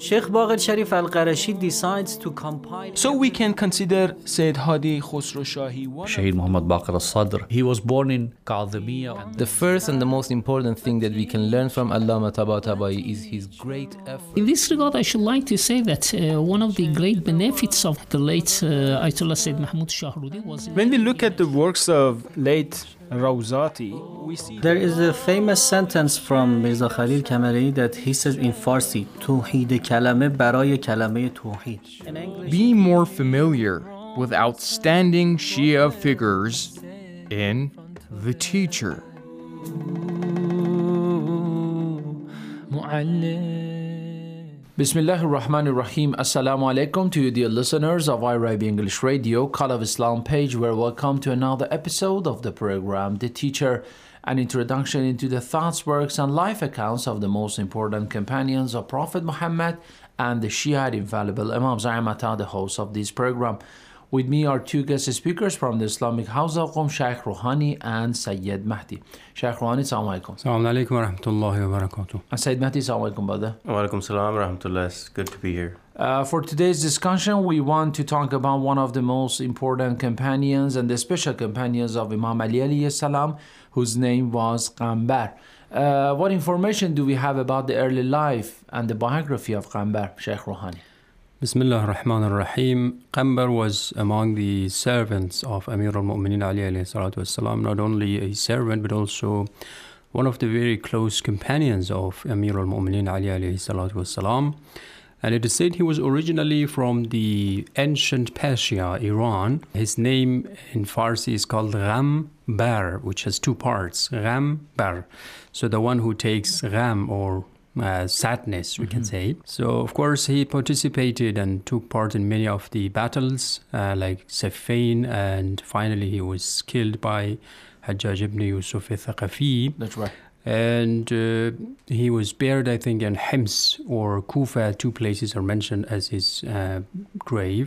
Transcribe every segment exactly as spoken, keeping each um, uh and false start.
Sheikh Baqir Sharif Al-Qarashi decides to compile. So we can consider Sayyid Hadi Khosrow Shahi one. Shaheed Muhammad Baqir al-Sadr. He was born in Kadhimiya. The first and the most important thing that we can learn from Allama Tabatabai is his great effort. In this regard, I should like to say that uh, one of the great benefits of the late uh, Ayatollah Sayyid Mahmoud Shahrudi was... When we look at the works of late Rawzati, we see... There is a famous sentence from Mirza Khalil Kamari that he says in Farsi, توحید کلمه برای کلمه توحید. Be more familiar with outstanding Shia figures in The Teacher. Bismillahir Rahmanir Rahim. Assalamu alaikum to you, dear listeners of I R I B English Radio, Call of Islam page. We're welcome to another episode of the program, The Teacher, an introduction into the thoughts, works, and life accounts of the most important companions of Prophet Muhammad and the Shia infallible Imam Za'imata, the host of this program. With me are two guest speakers from the Islamic House of Qom, Shaykh Rouhani and Sayyid Mahdi. Shaykh Rouhani, Assalamu alaikum. Assalamu alaikum wa rahmatullahi wa barakatuh. And Sayyid Mahdi, Assalamu alaikum, brother. Wa alaikum salam wa rahmatullah. It's good to be here. Uh, for today's discussion, we want to talk about one of the most important companions and the special companions of Imam Ali alayhi salam, whose name was Qambar. Uh, what information do we have about the early life and the biography of Qambar, Shaykh Rouhani? Bismillah ar-Rahman ar-Rahim. Qambar was among the servants of Amir al-Mu'mineen Ali alayhi salatu wassalam, not only a servant but also one of the very close companions of Amir al-Mu'mineen Ali alayhi salatu wassalam. And it is said he was originally from the ancient Persia, Iran. His name in Farsi is called Qambar, which has two parts, Qambar. So the one who takes Gham or Uh, sadness, we mm-hmm. can say. So, of course, he participated and took part in many of the battles, uh, like Siffin, and finally he was killed by Hajjaj ibn Yusuf al-Thaqafi. That's right. And uh, he was buried, I think, in Hims or Kufa. Two places are mentioned as his uh, grave.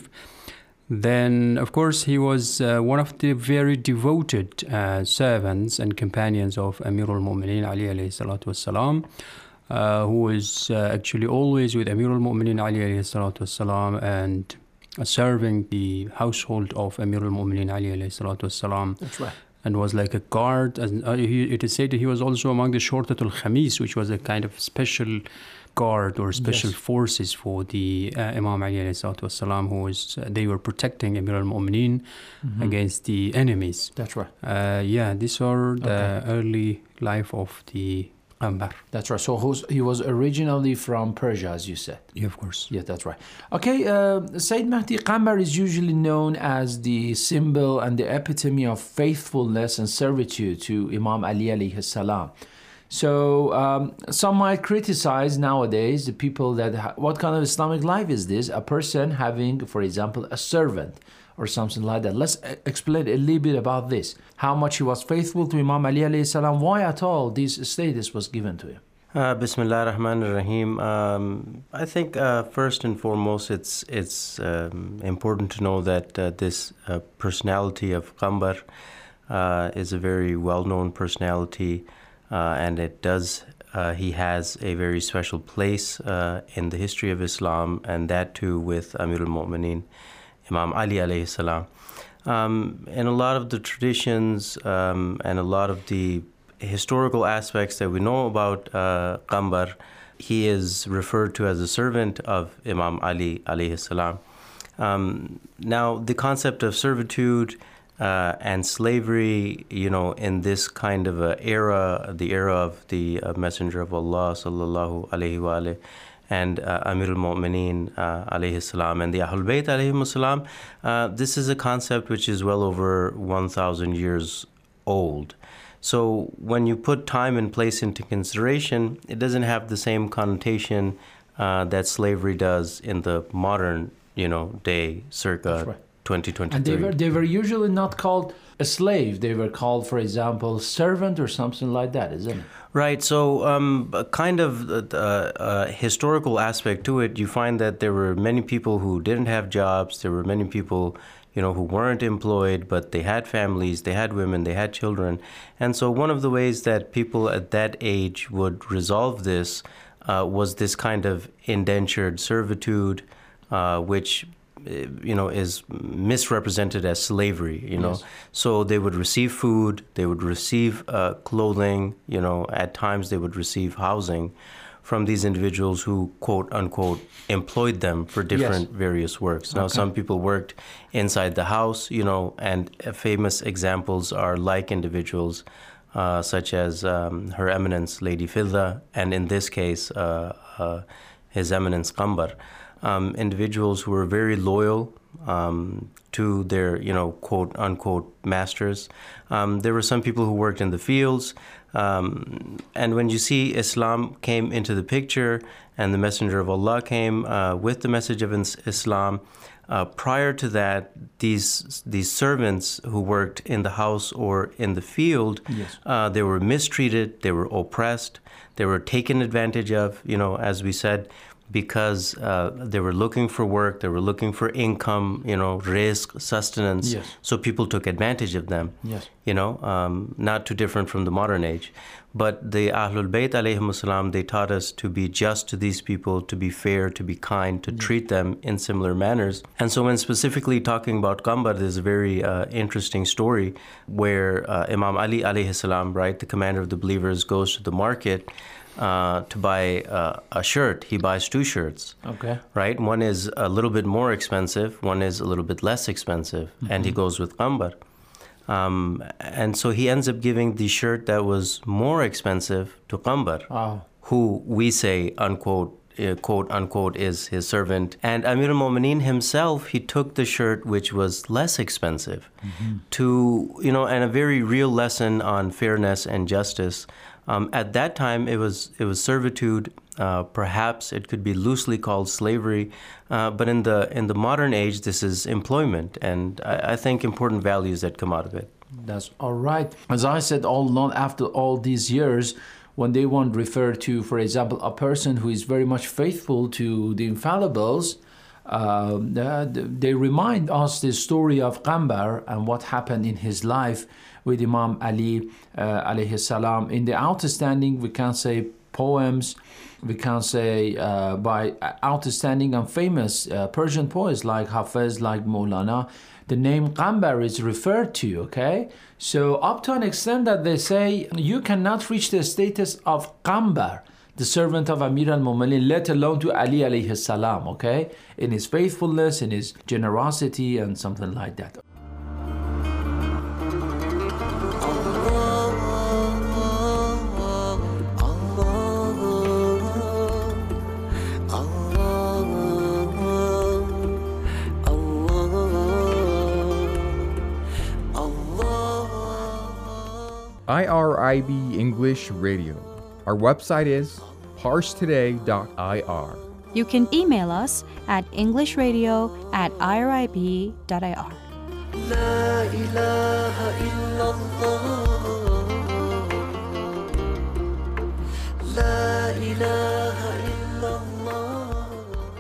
Then, of course, he was uh, one of the very devoted uh, servants and companions of Amir al-Mu'mineen Ali alayhi salatu wassalam. Uh, who was uh, actually always with Amir al-Mu'mineen Ali alayhi salatu wassalam and uh, serving the household of Amir al-Mu'mineen Ali alayhi salatu wassalam. That's right. And was like a guard. And uh, he, it is said that he was also among the Shortatul Khamis, which was a kind of special guard or special yes. forces for the uh, Imam Ali alayhi salatu wassalam, who was, uh, they were protecting Amir al-Mu'mineen mm-hmm. against the enemies. That's right. Uh, yeah, these are the okay. early life of the Qambar. That's right. So who's, he was originally from Persia, as you said. Yeah, of course. Yeah, that's right. Okay, uh, Sayyid Mahdi, Qambar is usually known as the symbol and the epitome of faithfulness and servitude to Imam Ali alayhi salam. So um, some might criticize nowadays the people that, ha- what kind of Islamic life is this? A person having, for example, a servant or something like that. Let's explain a little bit about this. How much he was faithful to Imam Ali alayhi salam. Why at all this status was given to him? Uh, Bismillah ar-Rahman ar-Rahim. Um, I think uh, first and foremost, it's it's um, important to know that uh, this uh, personality of Qambar uh, is a very well-known personality, uh, and it does. Uh, he has a very special place uh, in the history of Islam, and that too with Amir al-Mu'mineen, Imam Ali alayhi salam. Um, in a lot of the traditions um, and a lot of the historical aspects that we know about uh, Qambar, he is referred to as a servant of Imam Ali alayhi salam. Um, now, the concept of servitude uh, and slavery, you know, in this kind of a era, the era of the uh, Messenger of Allah sallallahu alayhi wa alayhi, and uh, Amir al-Mu'mineen uh, alayhi salam and the Ahlul Bayt alayhi salam, uh, this is a concept which is well over one thousand years old. So when you put time and place into consideration, it doesn't have the same connotation uh, that slavery does in the modern, you know, day, circa right. twenty twenty-three. And they were, they were usually not called a slave. They were called, for example, servant or something like that, isn't it? Right. So um, a kind of uh, uh, historical aspect to it, you find that there were many people who didn't have jobs. There were many people, you know, who weren't employed, but they had families, they had women, they had children. And so one of the ways that people at that age would resolve this uh, was this kind of indentured servitude, uh, which you know is misrepresented as slavery. You know, yes. So they would receive food, they would receive uh, clothing. You know, at times they would receive housing from these individuals who, quote unquote, employed them for different yes. various works. Now, okay. some people worked inside the house, you know, and famous examples are like individuals uh, such as um, Her Eminence Lady Fidda, and in this case, uh, uh, His Eminence Qambar, um, individuals who were very loyal um, to their, you know, quote unquote masters. Um, there were some people who worked in the fields. Um, and when you see Islam came into the picture and the Messenger of Allah came uh, with the message of Islam, uh, prior to that, these these servants who worked in the house or in the field, yes. uh, they were mistreated, they were oppressed, they were taken advantage of, you know, as we said, because uh, they were looking for work, they were looking for income, you know, rizq, sustenance. Yes. So people took advantage of them, yes. you know, um, not too different from the modern age. But the Ahlul Bayt alayhim salam, they taught us to be just to these people, to be fair, to be kind, to yes. treat them in similar manners. And so when specifically talking about Qambar, there's a very uh, interesting story where uh, Imam Ali alayhi salam, right, the commander of the believers, goes to the market Uh, to buy uh, a shirt. He buys two shirts. Okay. Right? One is a little bit more expensive, one is a little bit less expensive, mm-hmm. and he goes with Qambar. Um, and so he ends up giving the shirt that was more expensive to Qambar, wow. who we say, unquote, uh, quote unquote, is his servant. And Amir al-Mu'mineen himself, he took the shirt which was less expensive mm-hmm. to, you know, and a very real lesson on fairness and justice. Um, at that time, it was it was servitude. Uh, perhaps it could be loosely called slavery, uh, but in the in the modern age, this is employment, and I, I think important values that come out of it. That's all right. As I said, all along, after all these years, when they want to refer to, for example, a person who is very much faithful to the infallibles, uh, they remind us the story of Qambar and what happened in his life with Imam Ali uh, alayhi salam. In the outstanding, we can say poems, we can say uh, by outstanding and famous uh, Persian poets like Hafiz, like Maulana, the name Qambar is referred to, okay? So up to an extent that they say you cannot reach the status of Qambar, the servant of Amir al-Mu'minin, let alone to Ali alayhi salam, okay? In his faithfulness, in his generosity and something like that. I R I B English Radio. Our website is parse today dot I R. You can email us at englishradio at I R I B dot I R. La ilaha illallah. La ilaha illallah.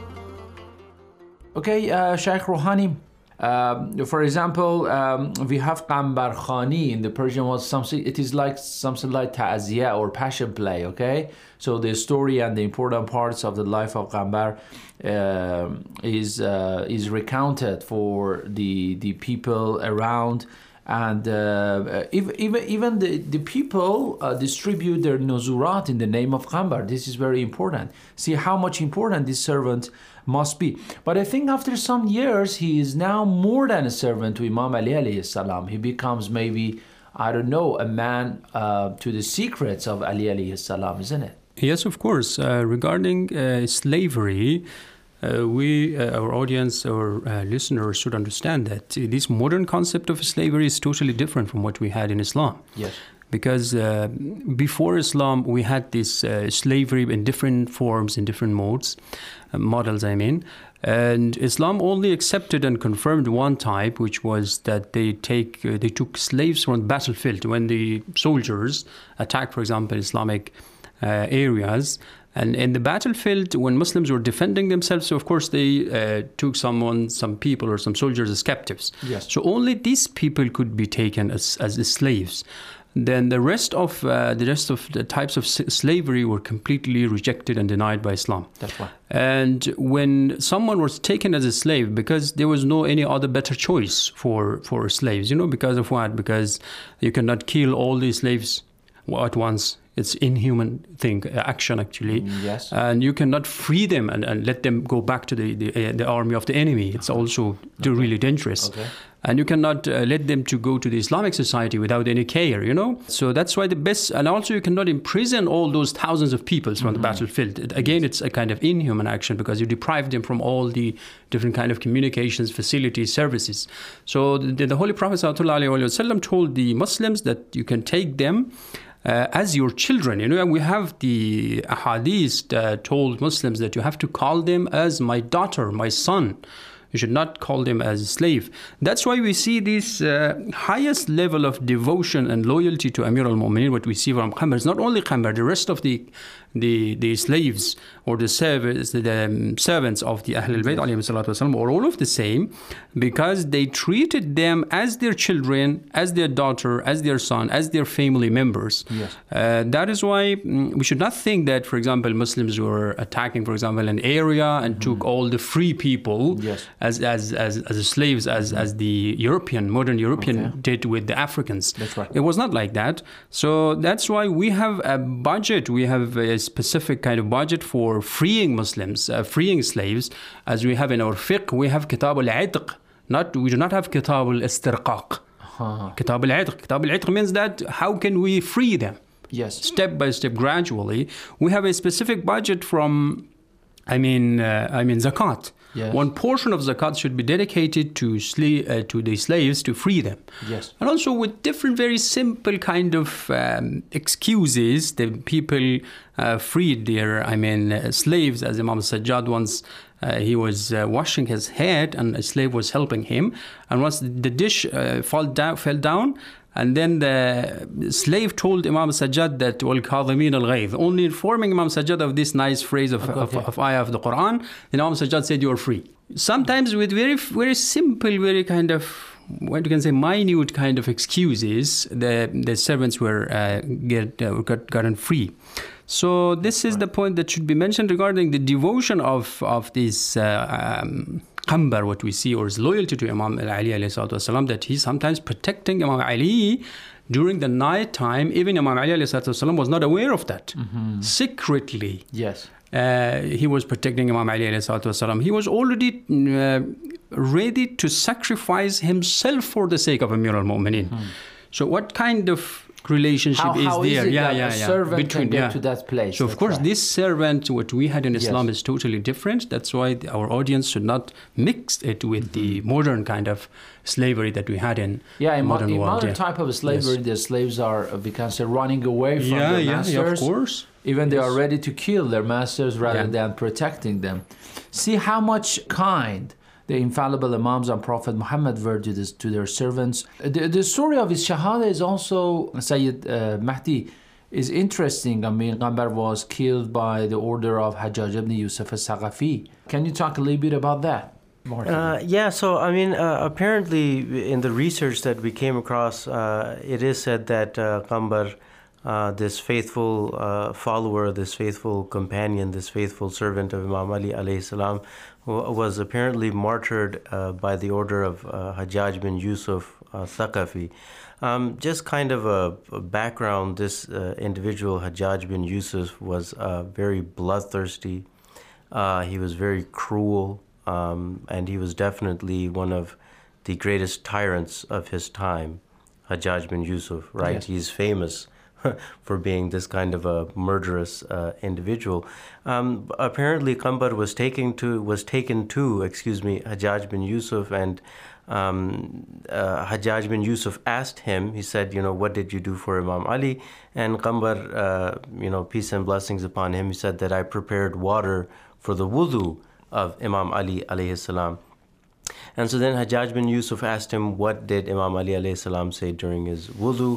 Okay, uh, Shaykh Rouhani. Um, for example, um, we have Qambar Khani in the Persian was something. It is like something like ta'aziyah or passion play. Okay, so the story and the important parts of the life of Qambar uh, is uh, is recounted for the the people around, and uh, even even the the people uh, distribute their nuzurat in the name of Qambar. This is very important. See how much important this servant must be. But I think after some years, he is now more than a servant to Imam Ali alayhi salam. He becomes maybe, I don't know, a man uh, to the secrets of Ali alayhi salam, isn't it? Yes, of course. Uh, regarding uh, slavery, uh, we, uh, our audience, our uh, listeners should understand that this modern concept of slavery is totally different from what we had in Islam. Yes. Because uh, before Islam, we had this uh, slavery in different forms, in different modes, uh, models, I mean. And Islam only accepted and confirmed one type, which was that they take uh, they took slaves from the battlefield when the soldiers attacked, for example, Islamic uh, areas. And in the battlefield, when Muslims were defending themselves, so of course they uh, took someone, some people or some soldiers as captives. Yes. So only these people could be taken as, as slaves. then the rest of uh, the rest of the types of s- slavery were completely rejected and denied by Islam. That's right. And when someone was taken as a slave, because there was no any other better choice for, for slaves, you know, because of what? Because you cannot kill all these slaves at once. It's inhuman thing, action actually. Yes. And you cannot free them and, and let them go back to the, the, uh, the army of the enemy. It's also okay. really dangerous. Okay. And you cannot uh, let them to go to the Islamic society without any care, you know. So that's why the best, and also you cannot imprison all those thousands of people from mm-hmm. the battlefield. It, again, it's a kind of inhuman action because you deprive them from all the different kind of communications, facilities, services. So the, the Holy Prophet ﷺ told the Muslims that you can take them Uh, as your children. You know, we have the ahadith that told Muslims that you have to call them as my daughter, my son. You should not call them as a slave. That's why we see this uh, highest level of devotion and loyalty to Amir al-Mu'mineen, what we see from Qambar. It's not only Qambar, the rest of the the, the slaves or the servants, the um, servants of the Ahl al-Bayt alayhi were all of the same, because they treated them as their children, as their daughter, as their son, as their family members. Yes. Uh, that is why mm, we should not think that, for example, Muslims were attacking, for example, an area and mm-hmm. took all the free people yes. as, as, as, as slaves, as, mm-hmm. as the European, modern European okay. did with the Africans. That's right. It was not like that. So that's why we have a budget, we have a specific kind of budget for freeing Muslims, uh, freeing slaves, as we have in our fiqh. We have Kitab al-Itq. Not, we do not have Kitab al-Istirqaq. Uh-huh. Kitab al-Itq. Kitab al-Itq means that how can we free them? Yes. Step by step, gradually. We have a specific budget from, I mean, uh, I mean zakat. Yes. One portion of zakat should be dedicated to sla- uh, to the slaves to free them. Yes. And also with different very simple kind of um, excuses, the people uh, freed their, I mean, uh, slaves, as Imam Sajjad once, uh, he was uh, washing his head and a slave was helping him. And once the dish uh, fall down, fell down, and then the slave told Imam Sajjad that وَالْكَاظِمِينَ الْغَيْظِ, only informing Imam Sajjad of this nice phrase of, okay, of, okay. of ayah of the Quran. Then Imam Sajjad said, you are free. Sometimes with very, very simple, very kind of, what you can say, minute kind of excuses, the, the servants were uh, get, uh, got, gotten free. So this is right. the point that should be mentioned regarding the devotion of, of this uh, um, Qambar, what we see, or his loyalty to Imam Ali alayhi salatu wasalam, that he's sometimes protecting Imam Ali during the night time. Even Imam Ali alayhi salatu wasalam was not aware of that. Mm-hmm. Secretly. Yes. Uh, he was protecting Imam Ali alayhi salatu wasalam. He was already uh, ready to sacrifice himself for the sake of Amir al-Mu'mineen. Mm. So what kind of relationship how, is how there? Is it yeah, that yeah, a yeah. servant Between, can get yeah. to that place. So of That's course, right. this servant, what we had in Islam, yes. is totally different. That's why our audience should not mix it with mm-hmm. the modern kind of slavery that we had in yeah, in modern in world. modern yeah. type of slavery, yes. the slaves are, we can say, running away from yeah, their yeah, masters. Yeah, of course. Even they yes. are ready to kill their masters rather yeah. than protecting them. See how much kind the infallible Imams and Prophet Muhammad were to, this, to their servants. The, the story of his Shahada is also, Sayyid uh, Mahdi, is interesting. I mean, Qambar was killed by the order of Hajjaj ibn Yusuf al-Saqafi. Can you talk a little bit about that? Uh, yeah, so I mean, uh, apparently in the research that we came across, uh, it is said that uh, Qambar, uh, this faithful uh, follower, this faithful companion, this faithful servant of Imam Ali alayhi salam, was apparently martyred uh, by the order of uh, Hajjaj bin Yusuf al-Thaqafi. Um, just kind of a, a background, this uh, individual, Hajjaj bin Yusuf, was uh, very bloodthirsty. Uh, he was very cruel, um, and he was definitely one of the greatest tyrants of his time, Hajjaj bin Yusuf, right? Yes. He's famous for being this kind of a murderous uh, individual. Um, apparently, Qambar was taken to was taken to, excuse me, Hajjaj bin Yusuf, and um, uh, Hajjaj bin Yusuf asked him. He said, "You know, what did you do for Imam Ali?" And Qambar, uh, you know, peace and blessings upon him, he said that I prepared water for the wudu of Imam Ali alayhi salam. And so then Hajjaj bin Yusuf asked him, "What did Imam Ali alayhi salam say during his wudu?"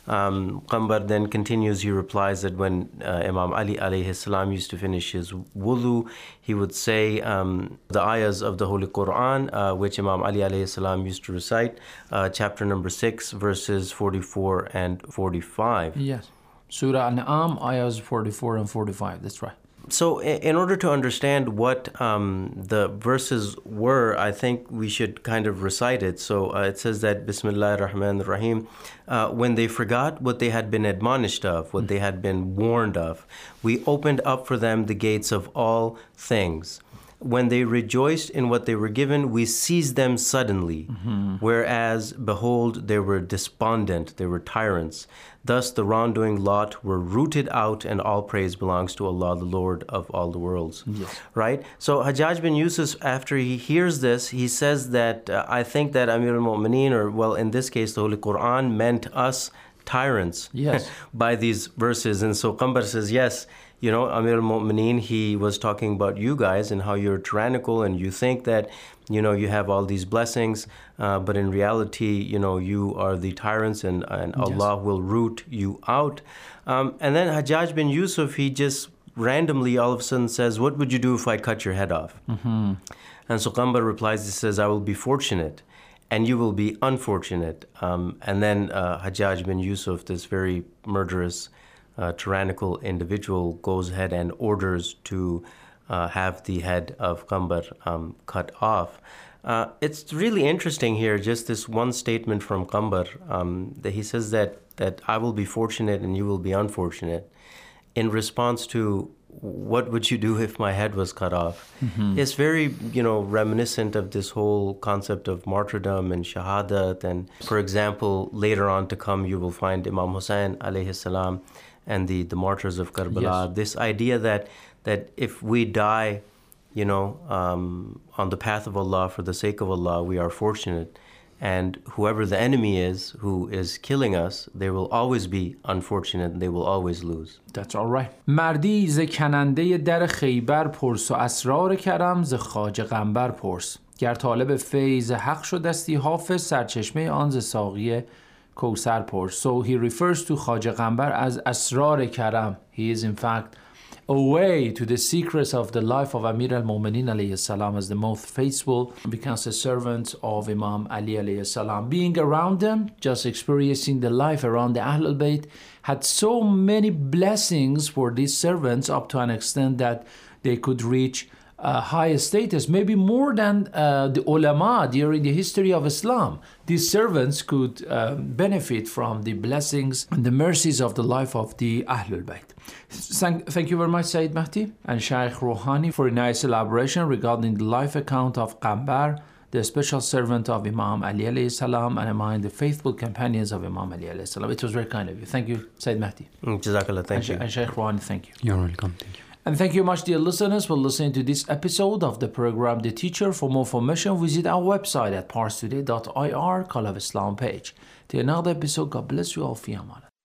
Um, Qambar then continues, he replies that when uh, Imam Ali alayhi salam used to finish his wudu, he would say um, the ayahs of the Holy Quran, uh, which Imam Ali alayhi salam used to recite, uh, chapter number six, verses forty-four and forty-five. Yes. Surah An-Am, ayahs forty-four and forty-five, that's right. So in order to understand what um, the verses were, I think we should kind of recite it. So uh, it says that, Bismillah ar-Rahman ar-Rahim, uh, when they forgot what they had been admonished of, what they had been warned of, we opened up for them the gates of all things. When they rejoiced in what they were given, we seized them suddenly. Mm-hmm. Whereas, behold, they were despondent, they were tyrants. Thus the wrongdoing lot were rooted out, and all praise belongs to Allah, the Lord of all the worlds. Yes. Right? So Hajjaj bin Yusuf, after he hears this, he says that, uh, I think that Amir al-Mu'mineen, or well, in this case, the Holy Quran, meant us tyrants. Yes. By these verses. And so Qambar says, yes, you know, Amir al-Mu'mineen, he was talking about you guys and how you're tyrannical and you think that, you know, you have all these blessings, uh, but in reality, you know, you are the tyrants and, and Allah yes. will root you out. Um, and then Hajjaj bin Yusuf, he just randomly all of a sudden says, what would you do if I cut your head off? Mm-hmm. And so Qambar replies, he says, I will be fortunate and you will be unfortunate. Um, and then uh, Hajjaj bin Yusuf, this very murderous, Uh, tyrannical individual, goes ahead and orders to uh, have the head of Qambar um, cut off. Uh, it's really interesting here, just this one statement from Qambar, um, that he says that, that I will be fortunate and you will be unfortunate, in response to what would you do if my head was cut off? Mm-hmm. It's very, you know, reminiscent of this whole concept of martyrdom and shahadat. And for example, later on to come, you will find Imam Hussain alayhi salam and the, the martyrs of Karbala, yes. This idea that that if we die, you know, um, on the path of Allah, for the sake of Allah, we are fortunate. And whoever the enemy is who is killing us, they will always be unfortunate and they will always lose. That's all right. مردی ز کننده در خیبر پرس و اسرار کرم ز خواجه قنبر پرس. گر طالب فیض حق شدستی حافظ سرچشمه آن ز ساقی کوثر پرس. So he refers to Khwaja Qambar as Asrar Karam. He is in fact a way to the secrets of the life of Amir al-Mu'mineen alayhi salam as the most faithful, becomes a servant of Imam Ali alayhi salam. Being around them, just experiencing the life around the Ahl al-Bayt, had so many blessings for these servants up to an extent that they could reach Uh, high status, maybe more than uh, the ulama during the history of Islam. These servants could uh, benefit from the blessings and the mercies of the life of the Ahlul Bayt. Thank, thank you very much, Sayyid Mahdi and Shaykh Rouhani, for a nice elaboration regarding the life account of Qambar, the special servant of Imam Ali alayhi salam, and among the faithful companions of Imam Ali alayhi salam. It was very kind of you. Thank you, Sayyid Mahdi. Jazakallah, thank and, you. And Shaykh Rouhani, thank you. You're welcome, thank you. And thank you much, dear listeners, for listening to this episode of the program The Teacher. For more information, visit our website at parstoday dot I R, Call of Islam page. Till another episode, God bless you all. Fi aman.